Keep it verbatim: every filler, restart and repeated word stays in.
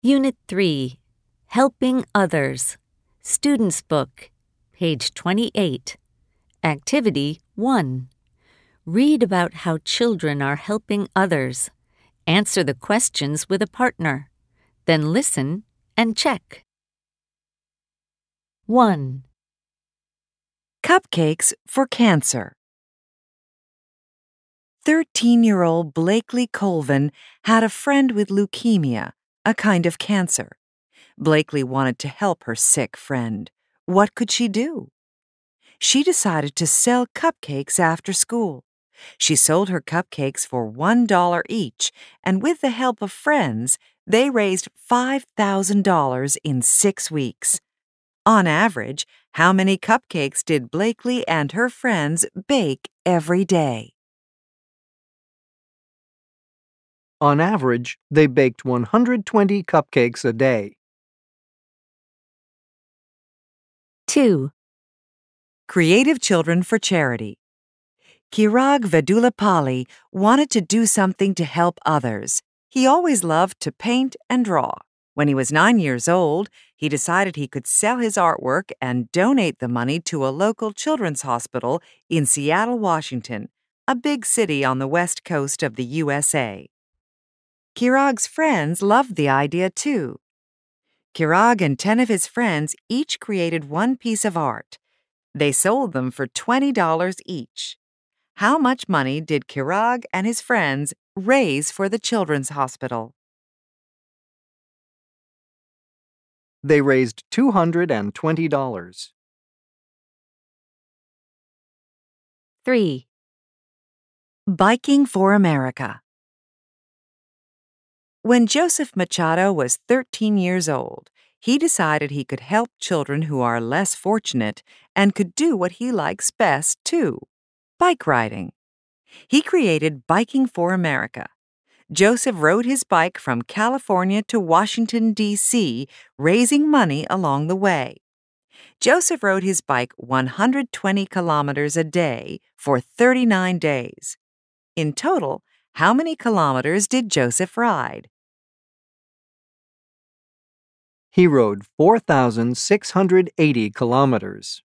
Unit three, Helping Others. Student's Book, page twenty-eight. Activity one. Read about how children are helping others. Answer the questions with a partner. Then listen and check. one. Cupcakes for Cancer. thirteen-year-old Blakely Colvin had a friend with leukemia, a kind of cancer. Blakely wanted to help her sick friend. What could she do? She decided to sell cupcakes after school. She sold her cupcakes for one dollar each, and with the help of friends, they raised five thousand dollars in six weeks. On average, how many cupcakes did Blakely and her friends bake every day? On average, they baked one hundred twenty cupcakes a day. two. Creative Children for Charity. Chirag Vedulapalli wanted to do something to help others. He always loved to paint and draw. When he was nine years old, he decided he could sell his artwork and donate the money to a local children's hospital in Seattle, Washington, a big city on the west coast of the U S A. Chirag's friends loved the idea too. Chirag and ten of his friends each created one piece of art. They sold them for twenty dollars each. How much money did Chirag and his friends raise for the children's hospital? They raised two hundred twenty dollars. three. Biking for America. When Joseph Machado was thirteen years old, he decided he could help children who are less fortunate and could do what he likes best, too, bike riding. He created Biking for America. Joseph rode his bike from California to Washington, D C, raising money along the way. Joseph rode his bike one hundred twenty kilometers a day for thirty-nine days. In total, how many kilometers did Joseph ride? He rode four thousand six hundred eighty kilometers.